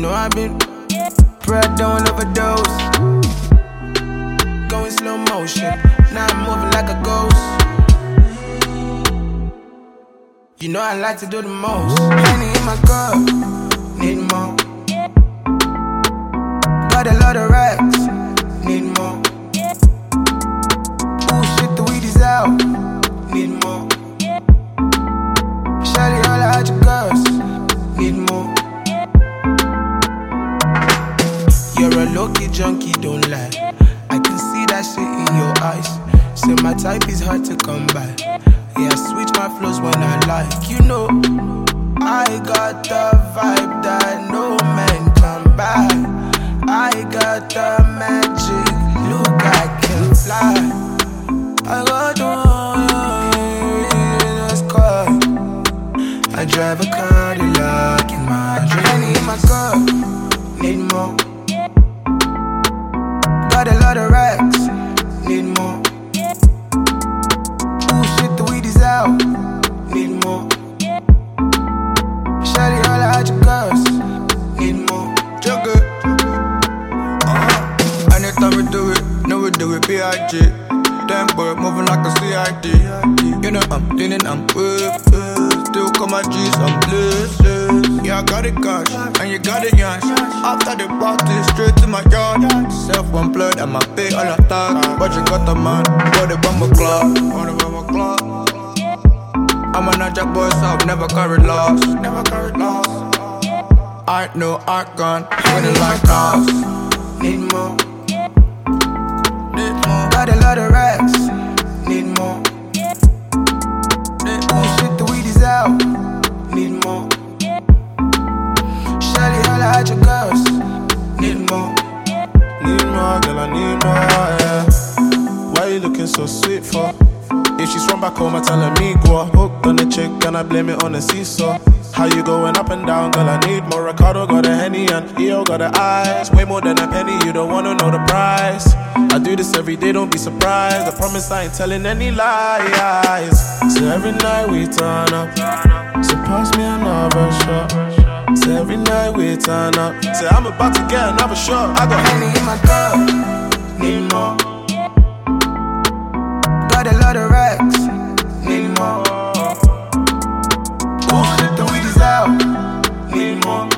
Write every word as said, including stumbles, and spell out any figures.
know I've been bred, don't overdose. Going slow motion, now I'm moving like a ghost. You know I like to do the most. Honey in my cup, need more. Got a lot of racks, need more. Ooh shit, the weed is out, need more. Shawty all out your girls, need more. You're a low-key junkie, don't lie. I can see that shit in your eyes. Say my type is hard to come by. Yeah, I switch my flows when I like. You know, I got the vibe that no man can buy. I got the magic, look, I can fly. I got the sky. I drive a Cadillac in my dream. I need my cup, need more. Got a lot of racks, need more. Ooh shit, the weed is out, need more. Shawty all out your girls, need more. Juggle. Uh-huh. Anytime we do it, know we do it B I G. Damn boy, moving like a C I D. You know I'm leaning, I'm with it. Still call my G's, I'm blessed. Yeah, I got it cash, and you got it yash. After the party, straight to my yard. Self-employed, and my pay all I talk. But you got the man, got the bomber clock. I'm a Naja boy, so I've never carried loss. Never carried loss. I know I gone, winning like cars. Need more. Need more. Got a lot of racks, need more. Ooh shit, the weed is out, need more. Shawty all out your girls, need more. Need more, girl, I need more, yeah. Why you looking so sweet for? If she's from back home, I tell her me go. Hooked on the chick and I blame it on the seesaw. How you going up and down, girl, I need more. Ricardo got a Henny and E O got the eyes. Way more than a penny, you don't wanna know the price. I do this every day, don't be surprised. I promise I ain't telling any lies. So every night we turn up. So pass me another shot. So every night we turn up. Say I'm about to get another shot. I got Henny in my cup, need more. Got a lot of racks, need more. Ooh shit, the weed is out, need more.